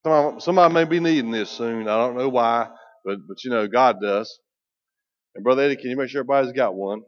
Somebody may be needing this soon. I don't know why, but you know, God does. And Brother Eddie, can you make sure everybody's got one?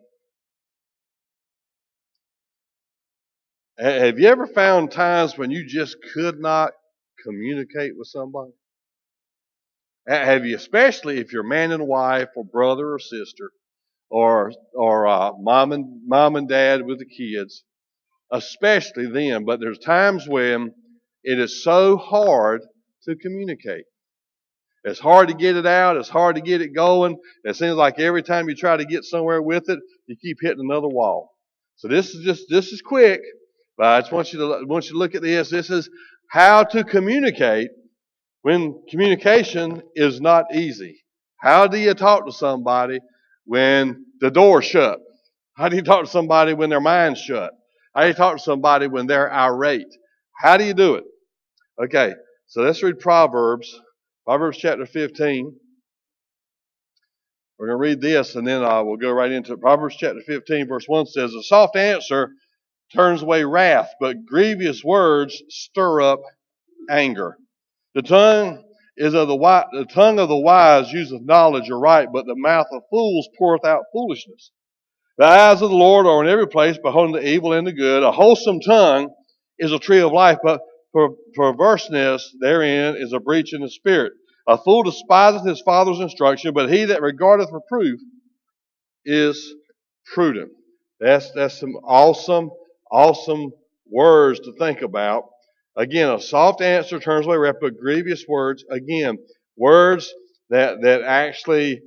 Have you ever found times when you just could not communicate with somebody? Have you, especially if you're man and wife, or brother or sister, or mom and dad with the kids, especially them. But there's times when it is so hard to communicate. It's hard to get it out. It's hard to get it going. It seems like every time you try to get somewhere with it, you keep hitting another wall. So this is quick, but I just want you to look at this. This is how to communicate when communication is not easy. How do you talk to somebody when the door's shut? How do you talk to somebody when their mind's shut? How do you talk to somebody when they're irate? How do you do it? Okay, so let's read Proverbs chapter 15. We're going to read this and then we'll go right into it. Proverbs chapter 15 verse 1 says, "A soft answer turns away wrath, but grievous words stir up anger. The tongue of the wise useth knowledge aright, but the mouth of fools poureth out foolishness. The eyes of the Lord are in every place, beholding the evil and the good. A wholesome tongue is a tree of life, but perverseness therein is a breach in the spirit. A fool despiseth his father's instruction, but he that regardeth reproof is prudent." That's some awesome words to think about. Again, a soft answer turns away wrath, but grievous words, again, words that actually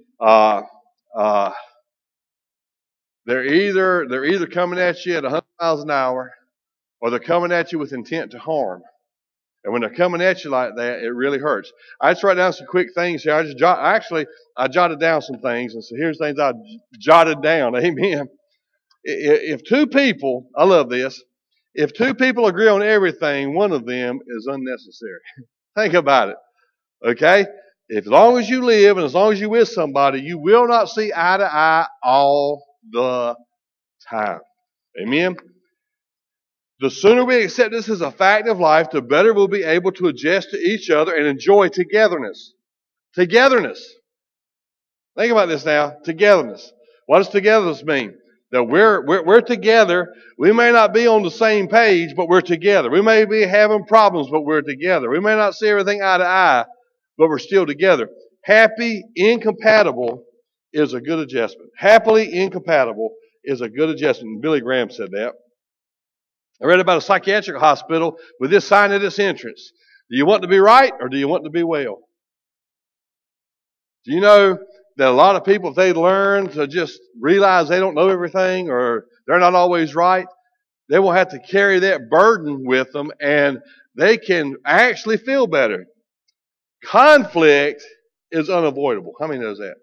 they're either coming at you at 100 miles an hour, or they're coming at you with intent to harm. And when they're coming at you like that, it really hurts. I just write down some quick things here. I jotted down some things, and so here's things I jotted down. Amen. If two people, I love this. If two people agree on everything, one of them is unnecessary. Think about it. Okay? As long as you live and as long as you're with somebody, you will not see eye to eye all the time. Amen? The sooner we accept this as a fact of life, the better we'll be able to adjust to each other and enjoy togetherness. Togetherness. Think about this now. Togetherness. What does togetherness mean? That we're together. We may not be on the same page, but we're together. We may be having problems, but we're together. We may not see everything eye to eye, but we're still together. Happy incompatible is a good adjustment. Happily incompatible is a good adjustment. Billy Graham said that. I read about a psychiatric hospital with this sign at its entrance. Do you want to be right or do you want to be well? Do you know that a lot of people, if they learn to just realize they don't know everything or they're not always right, they will have to carry that burden with them and they can actually feel better. Conflict is unavoidable. How many knows that?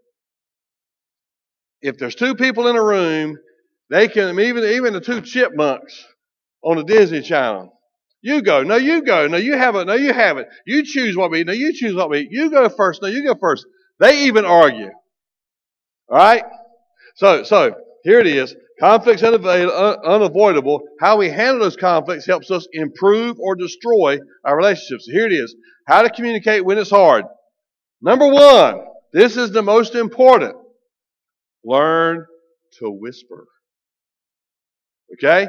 If there's two people in a room, they can, even the two chipmunks on the Disney Channel. You go. No, you go. No, you haven't. No, you haven't. You choose what we eat. No, you choose what we eat. You go first. No, you go first. They even argue. All right? So here it is. Conflicts unavoidable. How we handle those conflicts helps us improve or destroy our relationships. So here it is. How to communicate when it's hard. Number one, this is the most important. Learn to whisper. Okay?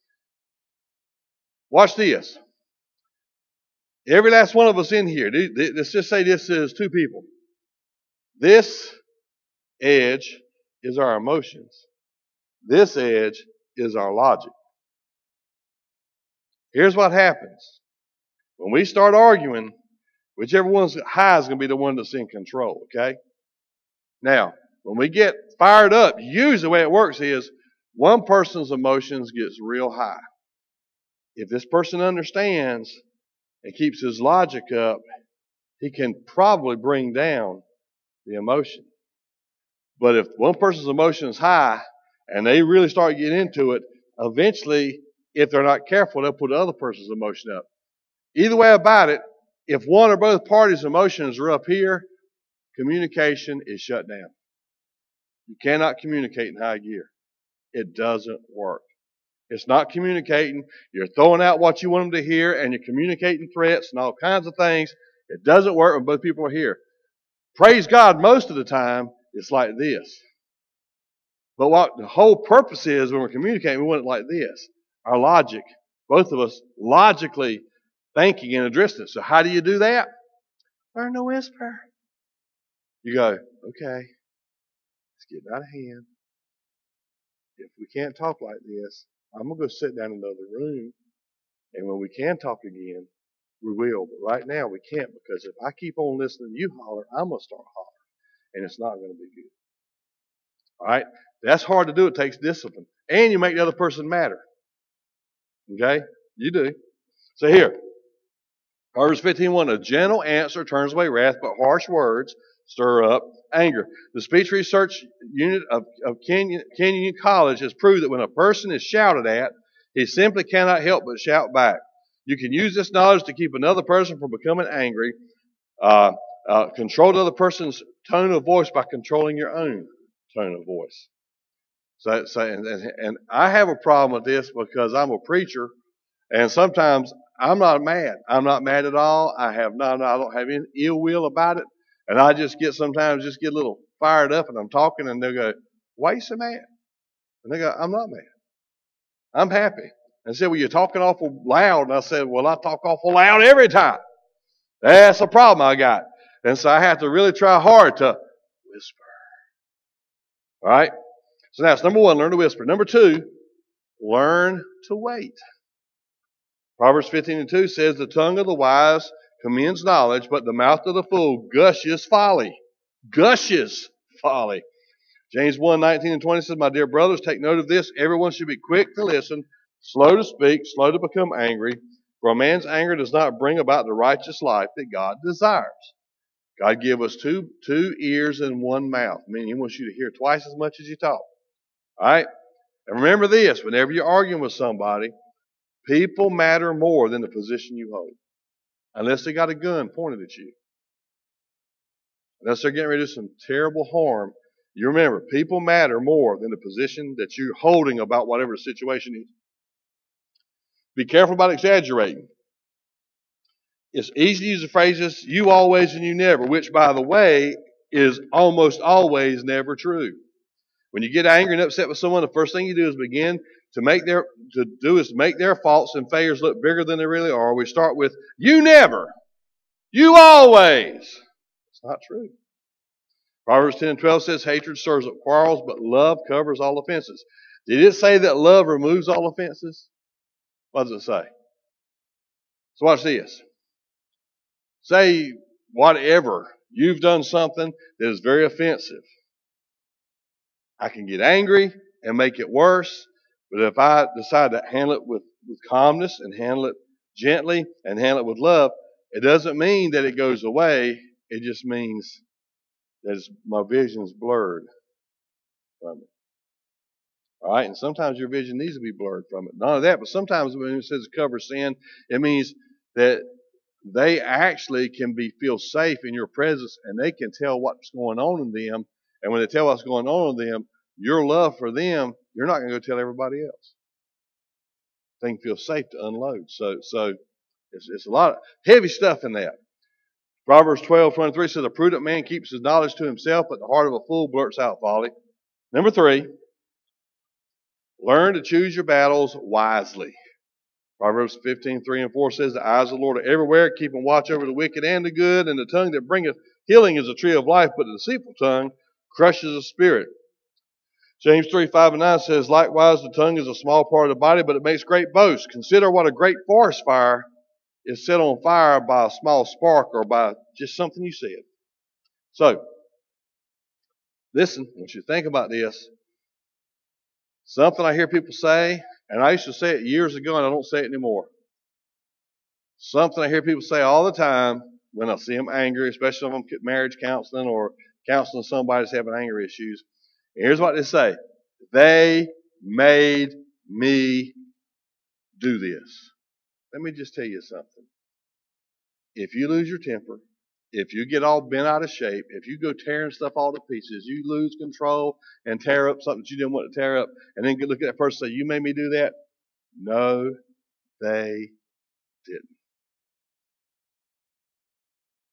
Watch this. Every last one of us in here, let's just say this is two people. This edge is our emotions. This edge is our logic. Here's what happens. When we start arguing, whichever one's high is going to be the one that's in control, okay? Now, when we get fired up, usually the way it works is one person's emotions gets real high. If this person understands and keeps his logic up, he can probably bring down the emotion. But if one person's emotion is high and they really start getting into it, eventually, if they're not careful, they'll put the other person's emotion up. Either way about it, if one or both parties' emotions are up here, communication is shut down. You cannot communicate in high gear. It doesn't work. It's not communicating. You're throwing out what you want them to hear and you're communicating threats and all kinds of things. It doesn't work when both people are here. Praise God, most of the time, it's like this. But what the whole purpose is when we're communicating, we want it like this. Our logic, both of us logically thinking and addressing it. So how do you do that? Learn to whisper. You go, okay, it's getting out of hand. If we can't talk like this, I'm going to go sit down in another room. And when we can talk again, we will. But right now we can't, because if I keep on listening to you holler, I'm going to start hollering. And it's not going to be good. All right? That's hard to do. It takes discipline. And you make the other person matter. Okay? You do. So here, Proverbs 15:1, a gentle answer turns away wrath, but harsh words stir up anger. The speech research unit of Kenyon College has proved that when a person is shouted at, he simply cannot help but shout back. You can use this knowledge to keep another person from becoming angry. Control the other person's tone of voice by controlling your own tone of voice. And I have a problem with this because I'm a preacher, and sometimes I'm not mad. I'm not mad at all. I don't have any ill will about it. And I sometimes get a little fired up, and I'm talking, and they'll go, "Why are you so mad?" And they go, "I'm not mad. I'm happy." And I said, "Well, you're talking awful loud." And I said, "Well, I talk awful loud every time. That's a problem I got." And so I have to really try hard to whisper. All right? So that's number one, learn to whisper. Number two, learn to wait. Proverbs 15:2 says, the tongue of the wise commends knowledge, but the mouth of the fool gushes folly. Gushes folly. James 1:19-20 says, my dear brothers, take note of this. Everyone should be quick to listen, slow to speak, slow to become angry. For a man's anger does not bring about the righteous life that God desires. God gave us two ears and one mouth, meaning He wants you to hear twice as much as you talk. All right? And remember this, whenever you're arguing with somebody, people matter more than the position you hold. Unless they got a gun pointed at you. Unless they're getting ready to do some terrible harm. You remember, people matter more than the position that you're holding about whatever the situation is. Be careful about exaggerating. It's easy to use the phrases, you always and you never, which, by the way, is almost always never true. When you get angry and upset with someone, the first thing you do is begin to make their faults and failures look bigger than they really are. We start with, you never, you always. It's not true. Proverbs 10:12 says, hatred stirs up quarrels, but love covers all offenses. Did it say that love removes all offenses? What does it say? So watch this. Say whatever, you've done something that is very offensive. I can get angry and make it worse, but if I decide to handle it with calmness and handle it gently and handle it with love, it doesn't mean that it goes away. It just means that my vision's blurred from it. All right, and sometimes your vision needs to be blurred from it. None of that, but sometimes when it says cover sin, it means that they actually can feel safe in your presence, and they can tell what's going on in them. And when they tell what's going on in them, your love for them, you're not going to go tell everybody else. They can feel safe to unload. So it's a lot of heavy stuff in that. Proverbs 12:23 says, a prudent man keeps his knowledge to himself, but the heart of a fool blurts out folly. Number three, learn to choose your battles wisely. Proverbs 15:3-4 says, the eyes of the Lord are everywhere, keeping watch over the wicked and the good, and the tongue that bringeth healing is a tree of life, but the deceitful tongue crushes the spirit. James 3:5-9 says, likewise the tongue is a small part of the body, but it makes great boast. Consider what a great forest fire is set on fire by a small spark or by just something you said. So, listen, I want you to think about this. Something I hear people say, and I used to say it years ago and I don't say it anymore. Something I hear people say all the time when I see them angry, especially if I'm marriage counseling or counseling somebody that's having anger issues. And here's what they say. They made me do this. Let me just tell you something. If you lose your temper, if you get all bent out of shape, if you go tearing stuff all to pieces, you lose control and tear up something that you didn't want to tear up, and then look at that person and say, you made me do that? No, they didn't.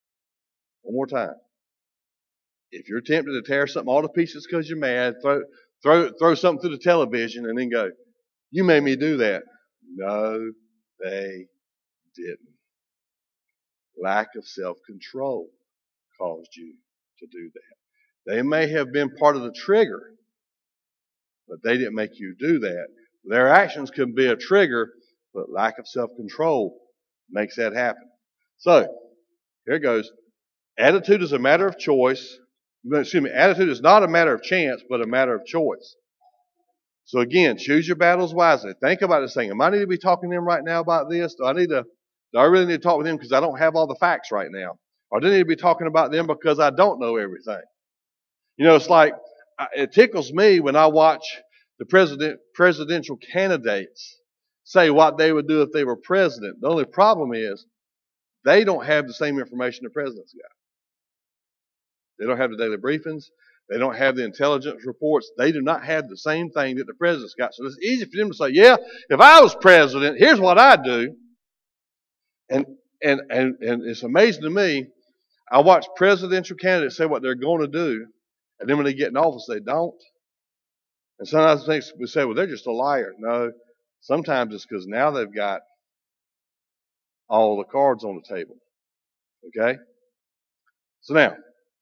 One more time. If you're tempted to tear something all to pieces because you're mad, throw something through the television and then go, you made me do that. No, they didn't. Lack of self-control caused you to do that. They may have been part of the trigger, but they didn't make you do that. Their actions can be a trigger, but lack of self-control makes that happen. So, here it goes. Attitude is a matter of choice. Attitude is not a matter of chance, but a matter of choice. So again, choose your battles wisely. Think about this thing. Am I need to be talking to them right now about this? Do I really need to talk with them because I don't have all the facts right now? Or do I need to be talking about them because I don't know everything? You know, it's like, it tickles me when I watch the presidential candidates say what they would do if they were president. The only problem is they don't have the same information the president's got. They don't have the daily briefings. They don't have the intelligence reports. They do not have the same thing that the president's got. So it's easy for them to say, yeah, if I was president, here's what I'd do. And it's amazing to me. I watch presidential candidates say what they're going to do, and then when they get in office, they don't. And sometimes we say, well, they're just a liar. No, sometimes it's because now they've got all the cards on the table. Okay? So now,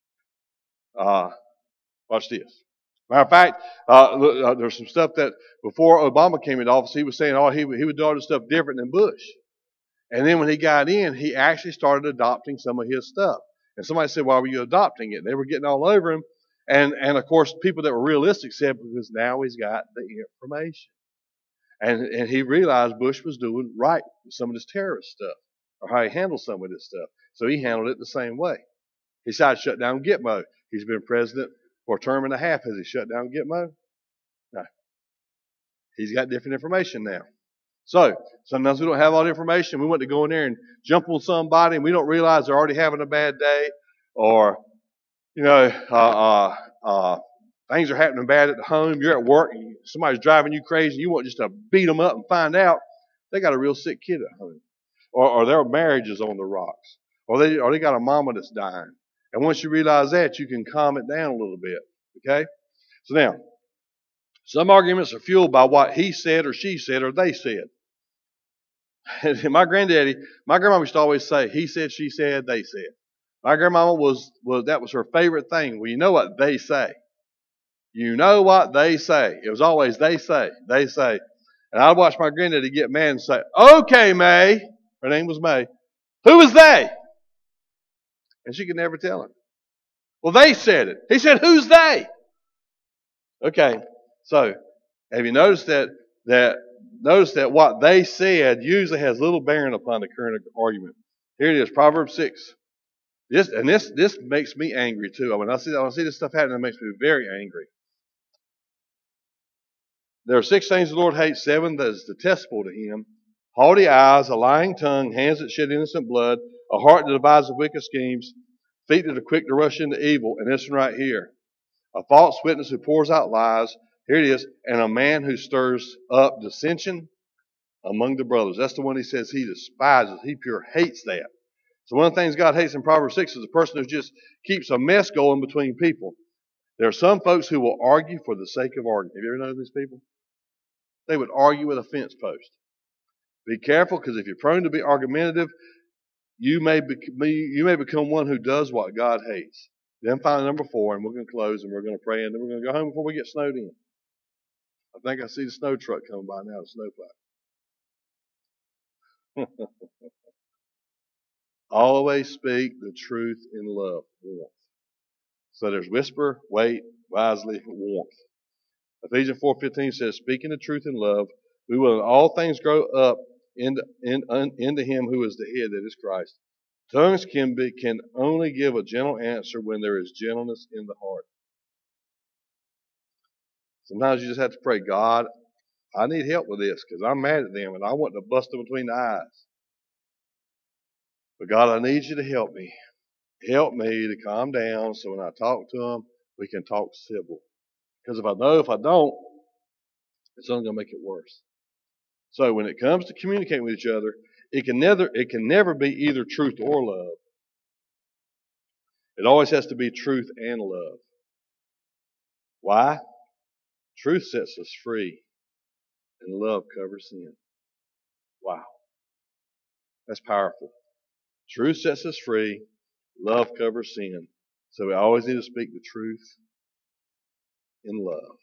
watch this. Matter of fact, there's some stuff that before Obama came into office, he was saying, he would do all this stuff different than Bush. And then when he got in, he actually started adopting some of his stuff. And somebody said, why were you adopting it? And they were getting all over him. And of course, people that were realistic said, because now he's got the information. And he realized Bush was doing right with some of this terrorist stuff, or how he handled some of this stuff. So he handled it the same way. He decided to shut down Gitmo. He's been president for a term and a half. Has he shut down Gitmo? No. He's got different information now. So, sometimes we don't have all the information. We want to go in there and jump on somebody and we don't realize they're already having a bad day, or, things are happening bad at the home. You're at work and somebody's driving you crazy. You want just to beat them up and find out they got a real sick kid at home, or their marriage is on the rocks, or they got a mama that's dying. And once you realize that, you can calm it down a little bit. Okay? So now, some arguments are fueled by what he said or she said or they said. And my grandma used to always say, he said, she said, they said. My grandmama that was her favorite thing. Well, you know what they say. You know what they say. It was always they say. And I'd watch my granddaddy get mad and say, okay, May. Her name was May. Who is they? And she could never tell him. Well, they said it. He said, who's they? Okay. So, have you noticed that what they said usually has little bearing upon the current argument? Here it is, Proverbs 6. This makes me angry too. When I see this stuff happening, it makes me very angry. There are 6 things the Lord hates, 7 that is detestable to him: haughty eyes, a lying tongue, hands that shed innocent blood, a heart that devises wicked schemes, feet that are quick to rush into evil. And this one right here: a false witness who pours out lies. Here it is. And a man who stirs up dissension among the brothers. That's the one he says he despises. He pure hates that. So one of the things God hates in Proverbs 6 is a person who just keeps a mess going between people. There are some folks who will argue for the sake of arguing. Have you ever known these people? They would argue with a fence post. Be careful, because if you're prone to be argumentative, you may become one who does what God hates. Then finally, number 4, and we're going to close and we're going to pray, and then we're going to go home before we get snowed in. I think I see the snow truck coming by now, the snowplow. Always speak the truth in love. Warmth. So there's whisper, wait, wisely, warmth. Ephesians 4:15 says, speaking the truth in love, we will in all things grow up into him who is the head, that is Christ. Tongues can only give a gentle answer when there is gentleness in the heart. Sometimes you just have to pray, God, I need help with this because I'm mad at them and I want to bust them between the eyes. But God, I need you to help me. Help me to calm down so when I talk to them, we can talk civil. Because if I don't, it's only going to make it worse. So when it comes to communicating with each other, it can never be either truth or love. It always has to be truth and love. Why? Truth sets us free, and love covers sin. Wow, that's powerful. Truth sets us free, love covers sin. So we always need to speak the truth in love.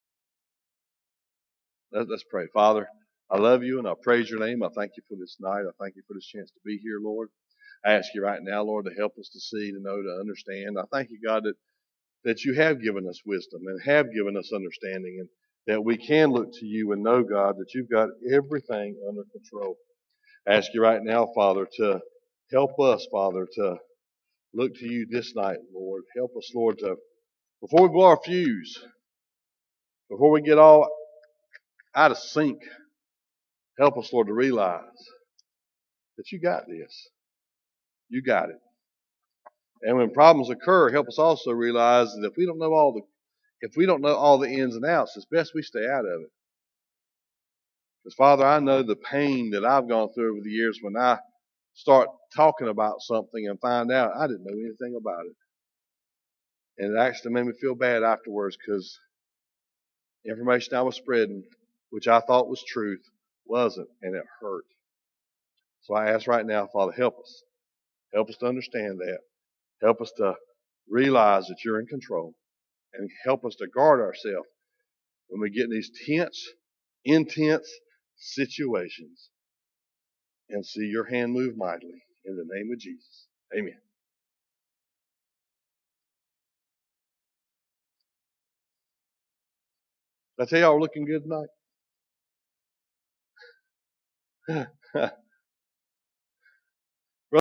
Let's pray. Father, I love you and I praise your name. I thank you for this night. I thank you for this chance to be here, Lord. I ask you right now, Lord, to help us to see, to know, to understand. I thank you, God, that you have given us wisdom and have given us understanding, and that we can look to you and know, God, that you've got everything under control. I ask you right now, Father, to help us, Father, to look to you this night, Lord. Help us, Lord, to, before we blow our fuse, before we get all out of sync, help us, Lord, to realize that you got this. You got it. And when problems occur, help us also realize that if we don't know all the ins and outs, it's best we stay out of it. Because Father, I know the pain that I've gone through over the years when I start talking about something and find out I didn't know anything about it. And it actually made me feel bad afterwards because information I was spreading, which I thought was truth, wasn't, and it hurt. So I ask right now, Father, help us. Help us to understand that. Help us to realize that you're in control. And help us to guard ourselves when we get in these tense, intense situations and see your hand move mightily. In the name of Jesus. Amen. Did I tell y'all we're looking good tonight?